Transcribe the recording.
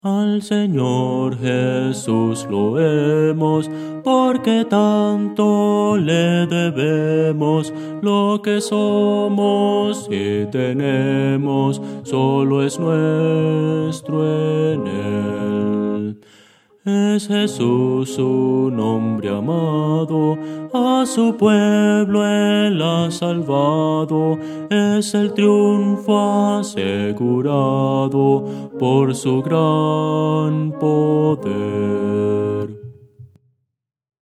Al Señor Jesús loemos, porque tanto le debemos. Lo que somos y tenemos, solo es nuestro en Él. Es Jesús su nombre amado, a su pueblo Él ha salvado, es el triunfo asegurado por su gran poder.